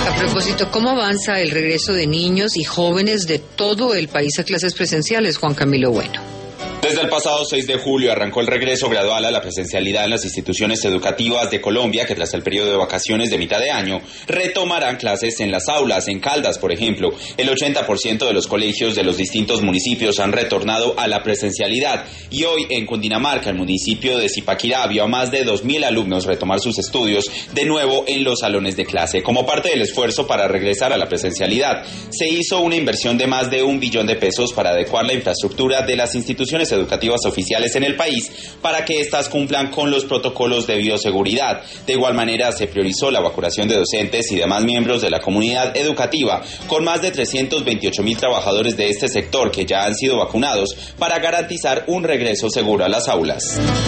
A propósito, ¿cómo avanza el regreso de niños y jóvenes de todo el país a clases presenciales, Juan Camilo Bueno? Desde el pasado 6 de julio arrancó el regreso gradual a la presencialidad en las instituciones educativas de Colombia, que tras el periodo de vacaciones de mitad de año retomarán clases en las aulas. En Caldas, por ejemplo, el 80% de los colegios de los distintos municipios han retornado a la presencialidad. Y hoy en Cundinamarca, el municipio de Zipaquirá, vio a más de 2.000 alumnos retomar sus estudios de nuevo en los salones de clase. Como parte del esfuerzo para regresar a la presencialidad, se hizo una inversión de más de 1 billón de pesos para adecuar la infraestructura de las instituciones educativas oficiales en el país para que éstas cumplan con los protocolos de bioseguridad. De igual manera, se priorizó la vacunación de docentes y demás miembros de la comunidad educativa, con más de 328.000 trabajadores de este sector que ya han sido vacunados para garantizar un regreso seguro a las aulas.